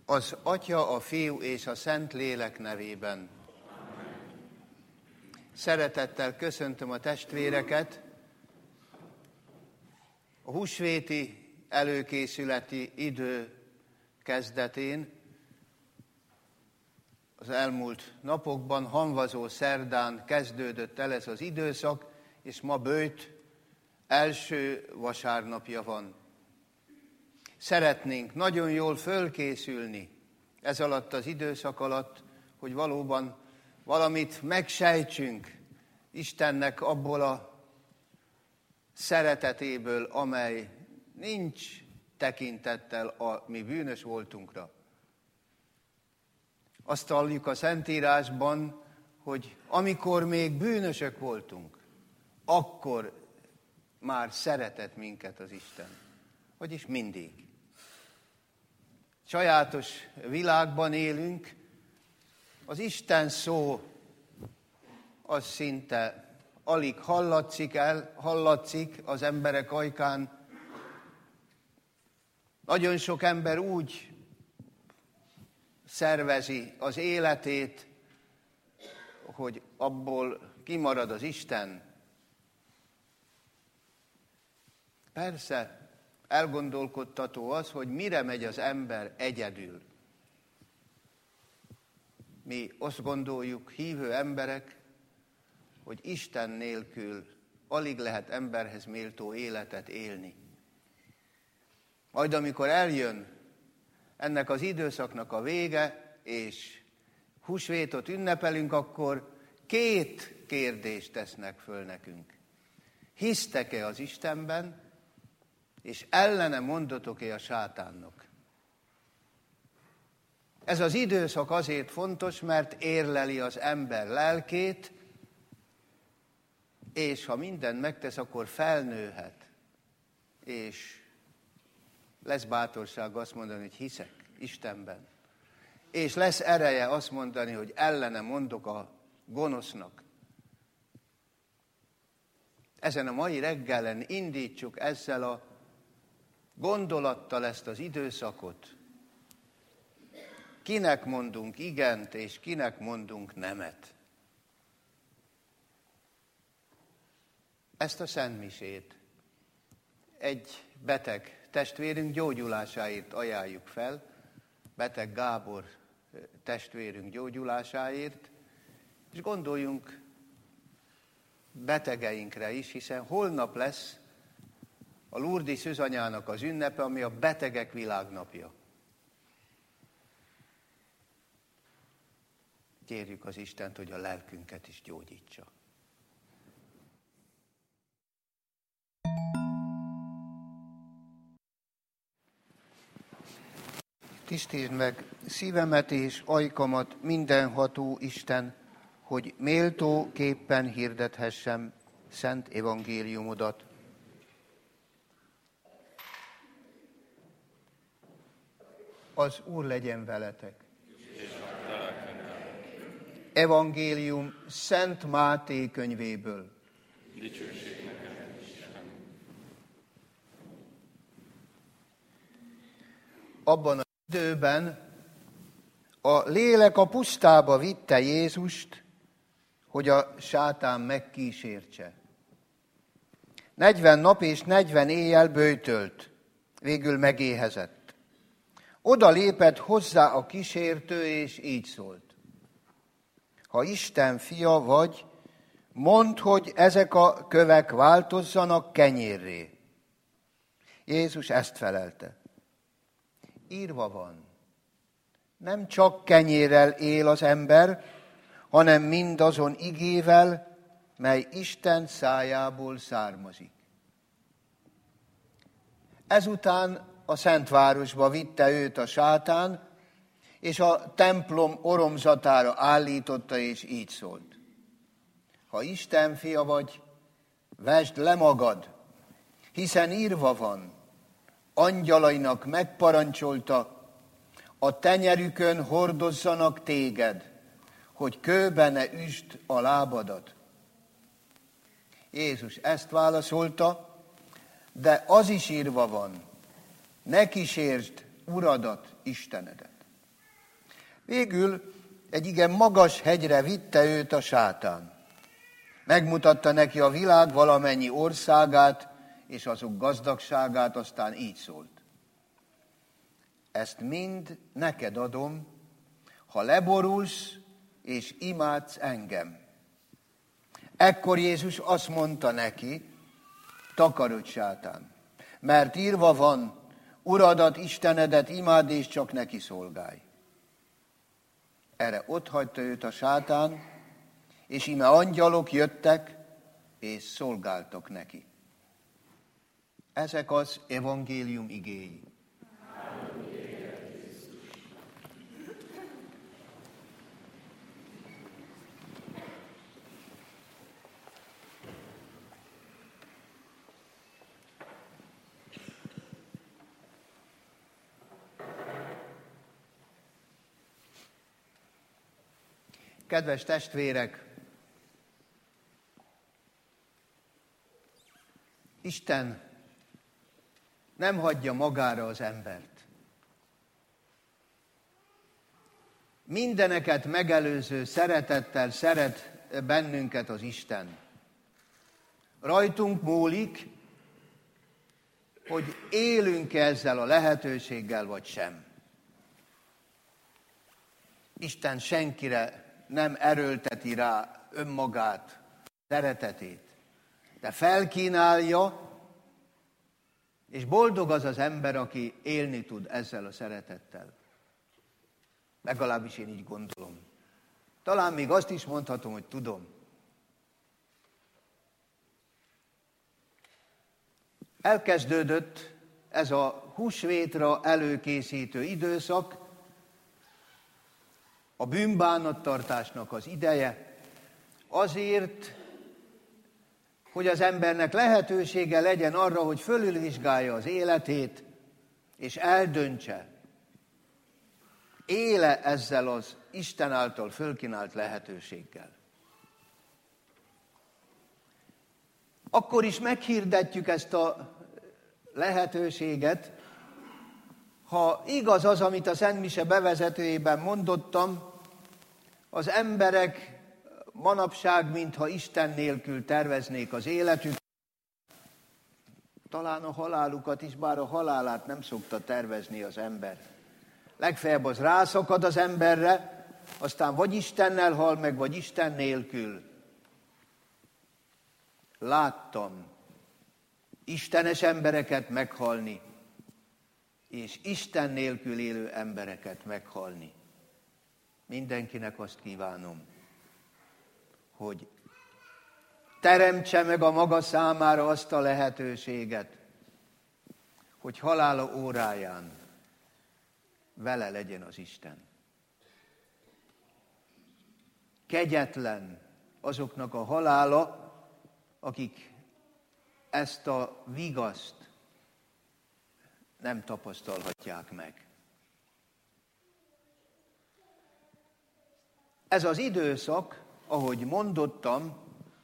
Az Atya, a Fiú és a Szentlélek nevében. Szeretettel köszöntöm a testvéreket a húsvéti előkészületi idő kezdetén. Az elmúlt napokban, hamvazó szerdán kezdődött el ez az időszak, és ma böjt első vasárnapja van. Szeretnénk nagyon jól fölkészülni ez alatt az időszak alatt, hogy valóban valamit megsejtsünk Istennek abból a szeretetéből, amely nincs tekintettel a mi bűnös voltunkra. Azt halljuk a Szentírásban, hogy amikor még bűnösök voltunk, akkor már szeretett minket az Isten. Vagyis mindig. Sajátos világban élünk, az Isten szó az szinte alig hallatszik az emberek ajkán. Nagyon sok ember úgy szervezi az életét, hogy abból kimarad az Isten. Persze, elgondolkodtató az, hogy mire megy az ember egyedül. Mi azt gondoljuk, hívő emberek, hogy Isten nélkül alig lehet emberhez méltó életet élni. Majd amikor eljön ennek az időszaknak a vége, és húsvétot ünnepelünk, akkor két kérdést tesznek föl nekünk. Hisztek-e az Istenben, és ellene mondotok-e a sátánnak? Ez az időszak azért fontos, mert érleli az ember lelkét, és ha mindent megtesz, akkor felnőhet, és lesz bátorság azt mondani, hogy hiszek Istenben. És lesz ereje azt mondani, hogy ellene mondok a gonosznak. Ezen a mai reggelen indítsuk ezzel a gondolattal ezt az időszakot. Kinek mondunk igent, és kinek mondunk nemet. Ezt a szentmisét egy beteg testvérünk gyógyulásáért ajánljuk fel, beteg Gábor testvérünk gyógyulásáért, és gondoljunk betegeinkre is, hiszen holnap lesz a Lurdi Szűzanyának az ünnepe, ami a betegek világnapja. Kérjük az Istent, hogy a lelkünket is gyógyítsa. Tisztítsd meg szívemet és ajkamat, mindenható Isten, hogy méltó képpen hirdethessem szent evangéliumodat. Az Úr legyen veletek. Evangélium Szent Máté könyvéből. Dicsőség neked, Isten. Abban az időben a lélek a pusztába vitte Jézust, hogy a sátán megkísértse. 40 nap és 40 éjjel böjtölt, végül megéhezett. Oda lépett hozzá a kísértő, és így szólt. Ha Isten fia vagy, mondd, hogy ezek a kövek változzanak kenyérré. Jézus ezt felelte. Írva van, nem csak kenyérrel él az ember, hanem mindazon igével, mely Isten szájából származik. Ezután a Szentvárosba vitte őt a sátán, és a templom oromzatára állította, és így szólt. Ha Isten fia vagy, vesd le magad, hiszen írva van, angyalainak megparancsolta, a tenyerükön hordozzanak téged, hogy kőbe ne üsd a lábadat. Jézus ezt válaszolta, de az is írva van, ne kísértsd Uradat, Istenedet. Végül egy igen magas hegyre vitte őt a sátán. Megmutatta neki a világ valamennyi országát és azok gazdagságát, aztán így szólt. Ezt mind neked adom, ha leborulsz és imádsz engem. Ekkor Jézus azt mondta neki, takarodj, sátán, mert írva van, Uradat, Istenedet imádd, és csak neki szolgálj. Erre otthagyta őt a sátán, és íme angyalok jöttek, és szolgáltak neki. Ezek az evangélium igéi. Kedves testvérek, Isten nem hagyja magára az embert. Mindeneket megelőző szeretettel szeret bennünket az Isten. Rajtunk múlik, hogy élünk ezzel a lehetőséggel, vagy sem. Isten senkire nem erőlteti rá önmagát, szeretetét, de felkínálja, és boldog az az ember, aki élni tud ezzel a szeretettel. Legalábbis én így gondolom. Talán még azt is mondhatom, hogy tudom. Elkezdődött ez a húsvétra előkészítő időszak, a bűnbánattartásnak az ideje, azért, hogy az embernek lehetősége legyen arra, hogy fölülvizsgálja az életét, és eldöntse, éle ezzel az Isten által fölkínált lehetőséggel. Akkor is meghirdetjük ezt a lehetőséget, ha igaz az, amit a Szent Mise bevezetőjében mondottam, az emberek manapság, mintha Isten nélkül terveznék az életük, talán a halálukat is, bár a halálát nem szokta tervezni az ember. Legfeljebb az rászakad az emberre, aztán vagy Istennel hal meg, vagy Isten nélkül. Láttam istenes embereket meghalni, és Isten nélkül élő embereket meghalni. Mindenkinek azt kívánom, hogy teremtse meg a maga számára azt a lehetőséget, hogy halála óráján vele legyen az Isten. Kegyetlen azoknak a halála, akik ezt a vigaszt nem tapasztalhatják meg. Ez az időszak, ahogy mondottam,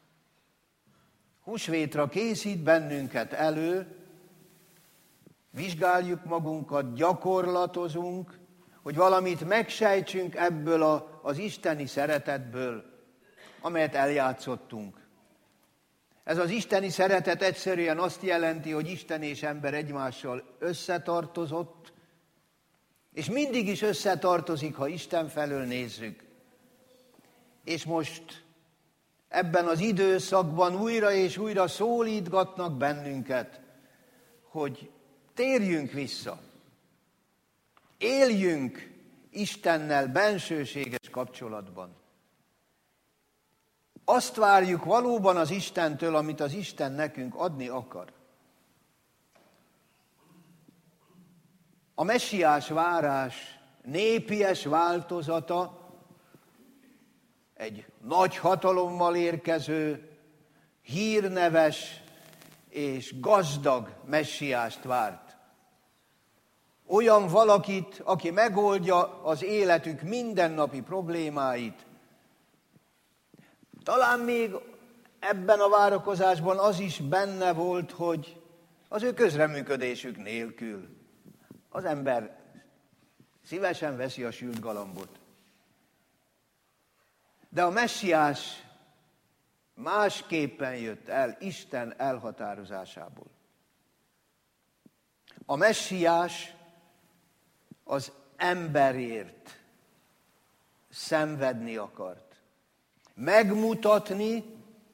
húsvétra készít bennünket elő, vizsgáljuk magunkat, gyakorlatozunk, hogy valamit megsejtsünk ebből az isteni szeretetből, amelyet eljátszottunk. Ez az isteni szeretet egyszerűen azt jelenti, hogy Isten és ember egymással összetartozott, és mindig is összetartozik, ha Isten felől nézzük. És most ebben az időszakban újra és újra szólítgatnak bennünket, hogy térjünk vissza, éljünk Istennel bensőséges kapcsolatban. Azt várjuk valóban az Istentől, amit az Isten nekünk adni akar. A messiás várás népies változata egy nagy hatalommal érkező, hírneves és gazdag messiást várt. Olyan valakit, aki megoldja az életük mindennapi problémáit. Talán még ebben a várakozásban az is benne volt, hogy az ő közreműködésük nélkül az ember szívesen veszi a sült galambot. De a messiás másképpen jött el Isten elhatározásából. A messiás az emberért szenvedni akart. Megmutatni,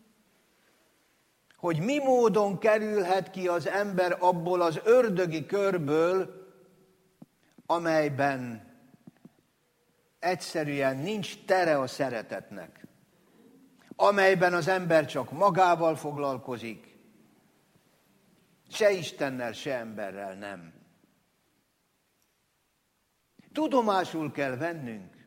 hogy mi módon kerülhet ki az ember abból az ördögi körből, amelyben egyszerűen nincs tere a szeretetnek, amelyben az ember csak magával foglalkozik, se Istennel, se emberrel nem. Tudomásul kell vennünk,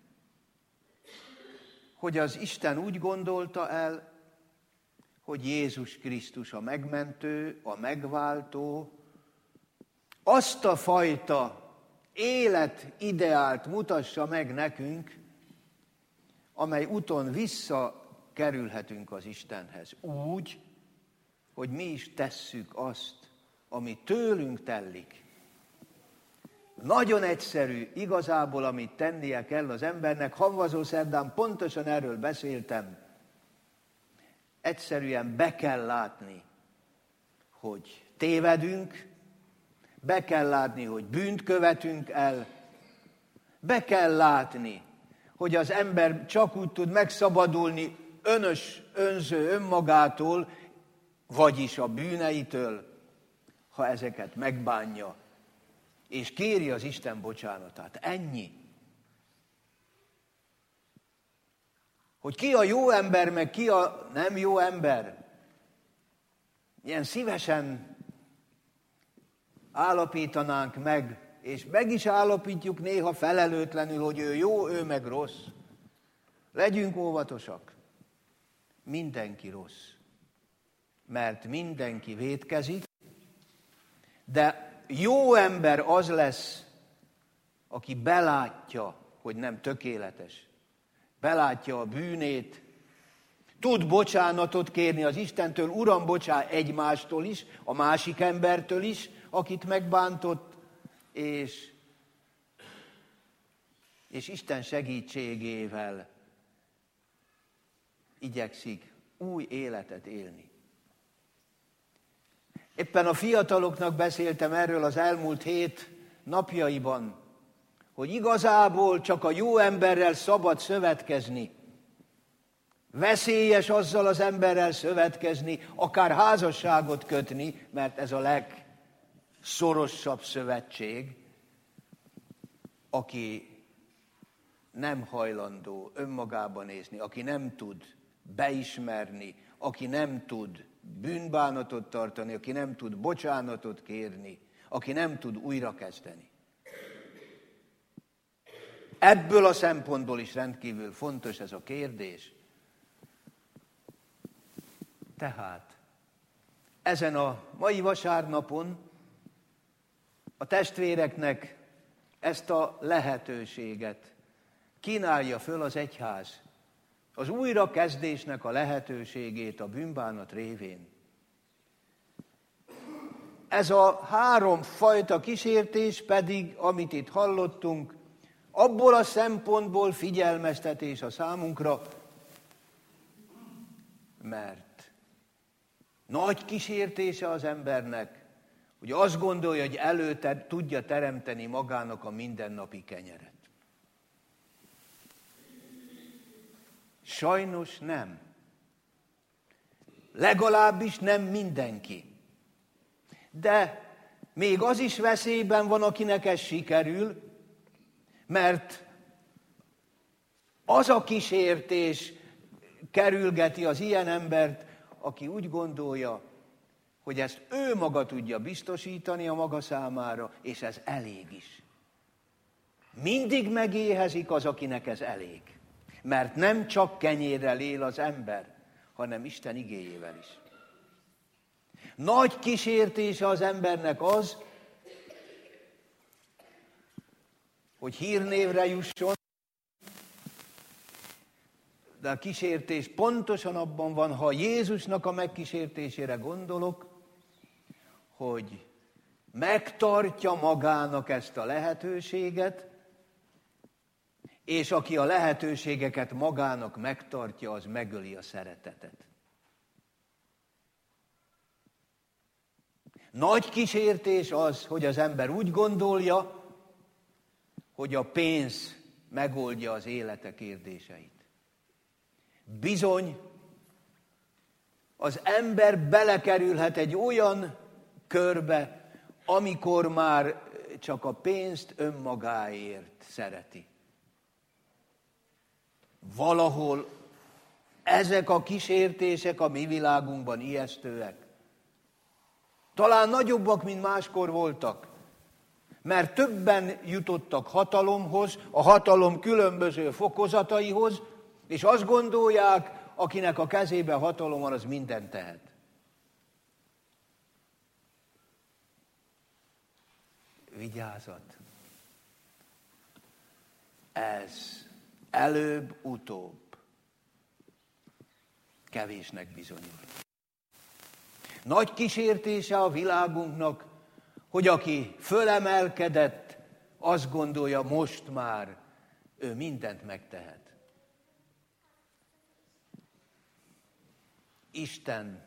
hogy az Isten úgy gondolta el, hogy Jézus Krisztus a megmentő, a megváltó, azt a fajta életideált mutassa meg nekünk, amely úton visszakerülhetünk az Istenhez. Úgy, hogy mi is tesszük azt, ami tőlünk tellik. Nagyon egyszerű, igazából, amit tennie kell az embernek. Havazó szerdán pontosan erről beszéltem. Egyszerűen be kell látni, hogy tévedünk, be kell látni, hogy bűnt követünk el, be kell látni, hogy az ember csak úgy tud megszabadulni önző önmagától, vagyis a bűneitől, ha ezeket megbánja, és kéri az Isten bocsánatát. Ennyi. Hogy ki a jó ember, meg ki a nem jó ember. Ilyen szívesen állapítanánk meg, és meg is állapítjuk néha felelőtlenül, hogy ő jó, ő meg rossz. Legyünk óvatosak. Mindenki rossz. Mert mindenki vétkezik, de jó ember az lesz, aki belátja, hogy nem tökéletes. Belátja a bűnét, tud bocsánatot kérni az Istentől, Uram, bocsáj egymástól is, a másik embertől is, akit megbántott, és Isten segítségével igyekszik új életet élni. Éppen a fiataloknak beszéltem erről az elmúlt hét napjaiban, hogy igazából csak a jó emberrel szabad szövetkezni. Veszélyes azzal az emberrel szövetkezni, akár házasságot kötni, mert ez a legszorosabb szövetség, aki nem hajlandó önmagába nézni, aki nem tud beismerni, aki nem tud bűnbánatot tartani, aki nem tud bocsánatot kérni, aki nem tud újrakezdeni. Ebből a szempontból is rendkívül fontos ez a kérdés. Tehát ezen a mai vasárnapon a testvéreknek ezt a lehetőséget kínálja föl az egyház, az újrakezdésnek a lehetőségét a bűnbánat révén. Ez a három fajta kísértés pedig, amit itt hallottunk, abból a szempontból figyelmeztetés a számunkra, mert nagy kísértése az embernek, hogy azt gondolja, hogy tudja teremteni magának a mindennapi kenyeret. Sajnos nem. Legalábbis nem mindenki. De még az is veszélyben van, akinek ez sikerül, mert az a kísértés kerülgeti az ilyen embert, aki úgy gondolja, hogy ezt ő maga tudja biztosítani a maga számára, és ez elég is. Mindig megéhezik az, akinek ez elég. Mert nem csak kenyérrel él az ember, hanem Isten igéjével is. Nagy kísértése az embernek az, hogy hírnévre jusson, de a kísértés pontosan abban van, ha Jézusnak a megkísértésére gondolok, hogy megtartja magának ezt a lehetőséget, és aki a lehetőségeket magának megtartja, az megöli a szeretetet. Nagy kísértés az, hogy az ember úgy gondolja, hogy a pénz megoldja az élete kérdéseit. Bizony, az ember belekerülhet egy olyan körbe, amikor már csak a pénzt önmagáért szereti. Valahol ezek a kísértések a mi világunkban ijesztőek. Talán nagyobbak, mint máskor voltak, mert többen jutottak hatalomhoz, a hatalom különböző fokozataihoz, és azt gondolják, akinek a kezében hatalom van, az mindent tehet. Vigyázat! Ez előbb-utóbb kevésnek bizonyul. Nagy kísértése a világunknak, hogy aki fölemelkedett, azt gondolja, most már ő mindent megtehet. Isten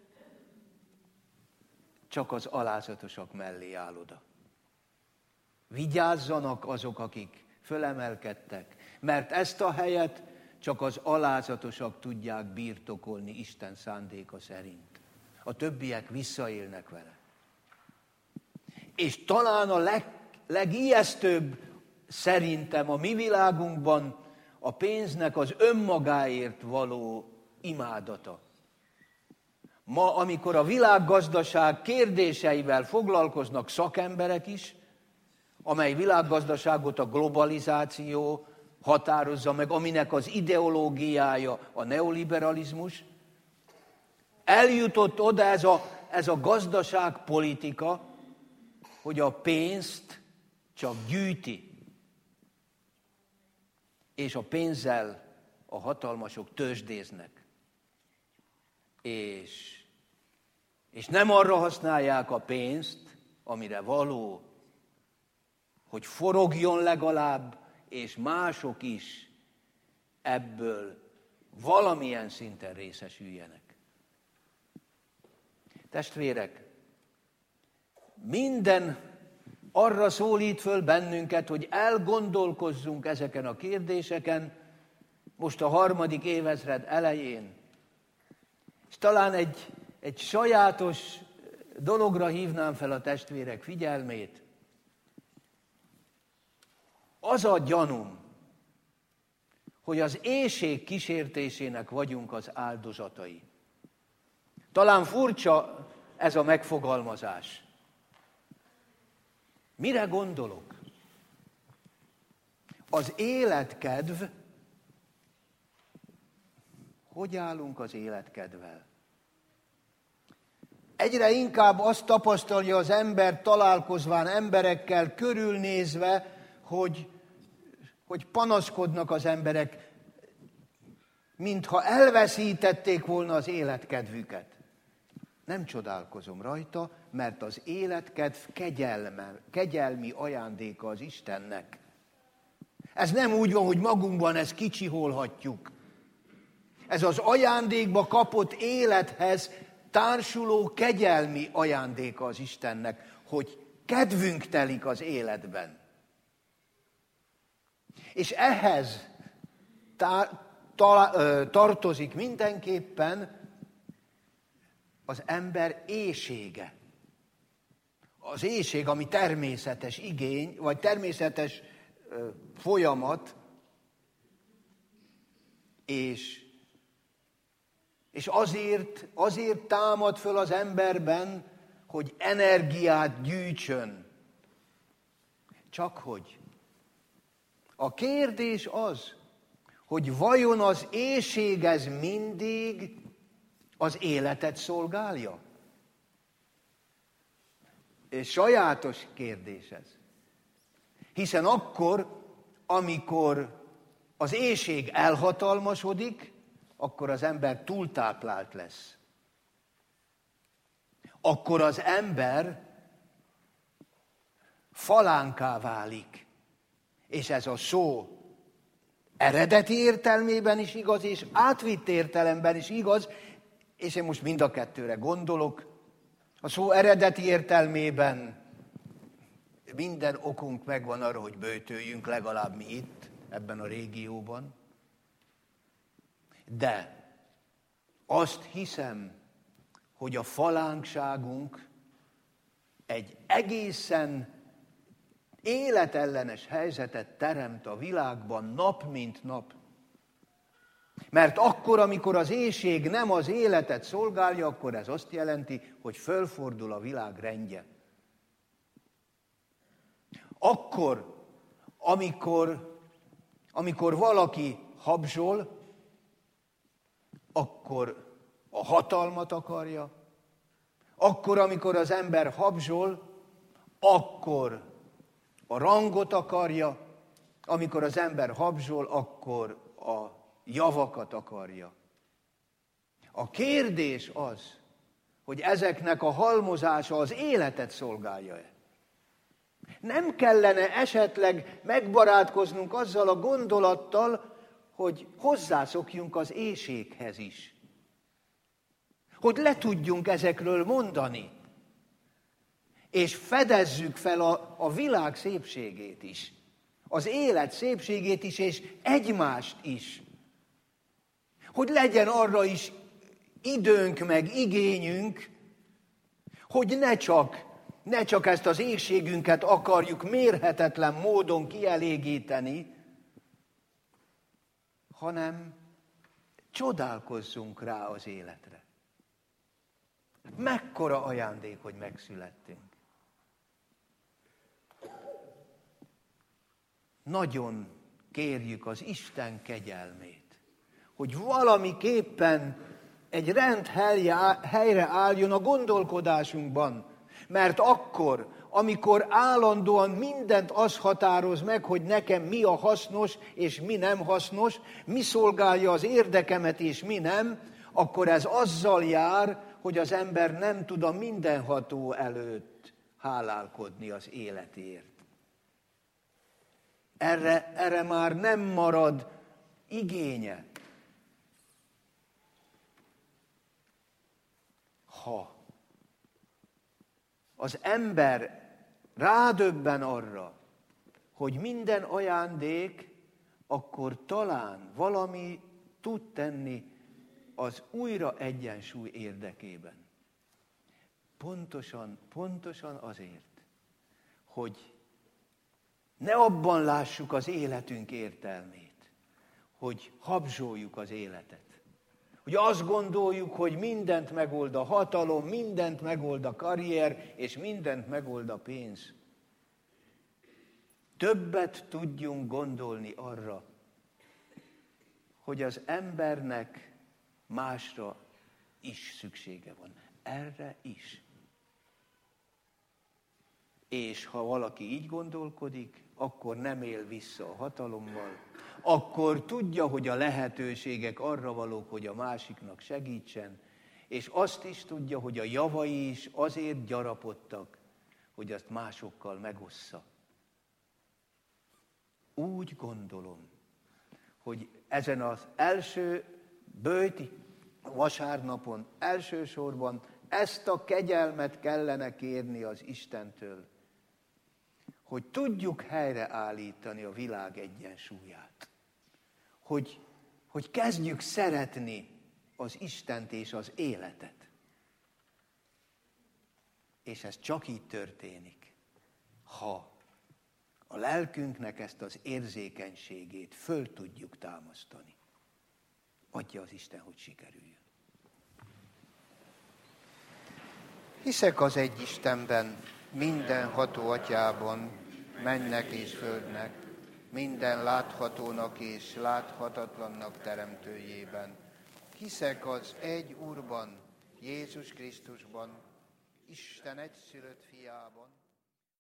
csak az alázatosak mellé áll oda. Vigyázzanak azok, akik fölemelkedtek, mert ezt a helyet csak az alázatosak tudják birtokolni Isten szándéka szerint. A többiek visszaélnek vele. És talán a legijesztőbb szerintem a mi világunkban a pénznek az önmagáért való imádata. Ma, amikor a világgazdaság kérdéseivel foglalkoznak szakemberek is, amely világgazdaságot a globalizáció határozza meg, aminek az ideológiája a neoliberalizmus, eljutott oda ez a gazdaságpolitika, hogy a pénzt csak gyűjti, és a pénzzel a hatalmasok tőzsdéznek. És nem arra használják a pénzt, amire való, hogy forogjon legalább, és mások is ebből valamilyen szinten részesüljenek. Testvérek, minden arra szólít föl bennünket, hogy elgondolkozzunk ezeken a kérdéseken, most a 3. évezred elején. És talán egy sajátos dologra hívnám fel a testvérek figyelmét. Az a gyanúm, hogy az éhség kísértésének vagyunk az áldozatai. Talán furcsa ez a megfogalmazás. Mire gondolok? Az életkedv, hogy állunk az életkedvvel? Egyre inkább azt tapasztalja az ember találkozván emberekkel, körülnézve, hogy panaszkodnak az emberek, mintha elveszítették volna az életkedvüket. Nem csodálkozom rajta, mert az életkedv kegyelmi ajándéka az Istennek. Ez nem úgy van, hogy magunkban ezt kicsiholhatjuk. Ez az ajándékba kapott élethez társuló kegyelmi ajándéka az Istennek, hogy kedvünk telik az életben. És ehhez tartozik mindenképpen az ember éhsége. Az éhség, ami természetes igény, vagy természetes folyamat, és azért támad föl az emberben, hogy energiát gyűjtsön. Csak hogy a kérdés az, hogy vajon az éhség ez mindig az életet szolgálja? És sajátos kérdés ez. Hiszen akkor, amikor az éhség elhatalmasodik, akkor az ember túltáplált lesz. Akkor az ember falánká válik. És ez a szó eredeti értelmében is igaz, és átvitt értelemben is igaz, és én most mind a kettőre gondolok. A szó eredeti értelmében minden okunk megvan arra, hogy böjtöljünk, legalább mi itt, ebben a régióban. De azt hiszem, hogy a falánkságunk egy egészen életellenes helyzetet teremt a világban nap mint nap. Mert akkor, amikor az éhség nem az életet szolgálja, akkor ez azt jelenti, hogy fölfordul a világ rendje. Akkor, amikor valaki habzsol, akkor a hatalmat akarja. Akkor, amikor az ember habzsol, akkor a rangot akarja. Amikor az ember habzsol, akkor a javakat akarja. A kérdés az, hogy ezeknek a halmozása az életet szolgálja-e. Nem kellene esetleg megbarátkoznunk azzal a gondolattal, hogy hozzászokjunk az éhséghez is. Hogy le tudjunk ezekről mondani. És fedezzük fel a világ szépségét is. Az élet szépségét is, és egymást is. Hogy legyen arra is időnk meg igényünk, hogy ne csak ezt az éhségünket akarjuk mérhetetlen módon kielégíteni, hanem csodálkozzunk rá az életre. Mekkora ajándék, hogy megszülettünk. Nagyon kérjük az Isten kegyelmét, hogy valamiképpen egy rend helyre álljon a gondolkodásunkban, mert akkor, amikor állandóan mindent az határoz meg, hogy nekem mi a hasznos és mi nem hasznos, mi szolgálja az érdekemet és mi nem, akkor ez azzal jár, hogy az ember nem tud a mindenható előtt hálálkodni az életért. Erre már nem marad igénye. Ha az ember rádöbben arra, hogy minden ajándék, akkor talán valami tud tenni az újra egyensúly érdekében. Pontosan azért, hogy ne abban lássuk az életünk értelmét, hogy habzsoljuk az életet. Hogy azt gondoljuk, hogy mindent megold a hatalom, mindent megold a karrier, és mindent megold a pénz. Többet tudjunk gondolni arra, hogy az embernek másra is szüksége van. Erre is. És ha valaki így gondolkodik, akkor nem él vissza a hatalommal, akkor tudja, hogy a lehetőségek arra valók, hogy a másiknak segítsen, és azt is tudja, hogy a javai is azért gyarapodtak, hogy azt másokkal megossza. Úgy gondolom, hogy ezen az első böjti vasárnapon elsősorban ezt a kegyelmet kellene kérni az Istentől, hogy tudjuk helyreállítani a világ egyensúlyát. Hogy kezdjük szeretni az Istent és az életet. És ez csak így történik, ha a lelkünknek ezt az érzékenységét föl tudjuk támasztani. Adja az Isten, hogy sikerüljön. Hiszek az egy Istenben, mindenható Atyában, mennek és földnek, minden láthatónak és láthatatlannak teremtőjében. Hiszek az egy Úrban, Jézus Krisztusban, Isten egyszülött fiában,